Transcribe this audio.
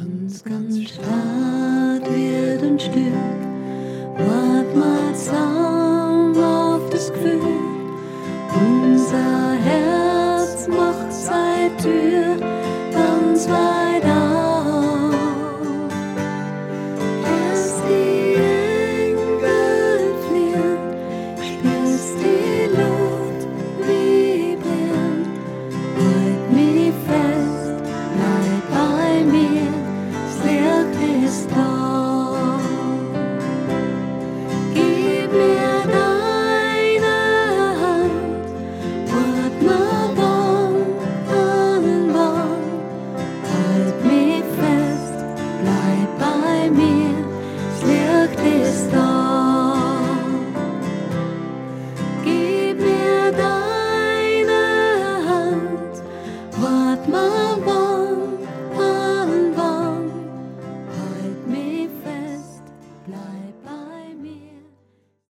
Ganz Stadt wird ein Stück, wart mal zusammen auf das Gefühl. Unser Herz macht seine Tür ganz weit auf. Erst die Engel fliehen, spürst die Luft vibrieren. Halt mich fest, bleib bei mir, das Licht ist da. Gib mir deine Hand, wart mal Wand an Wand. Halt mich fest, bleib bei mir, das Licht ist da. Gib mir deine Hand, wart mal Wand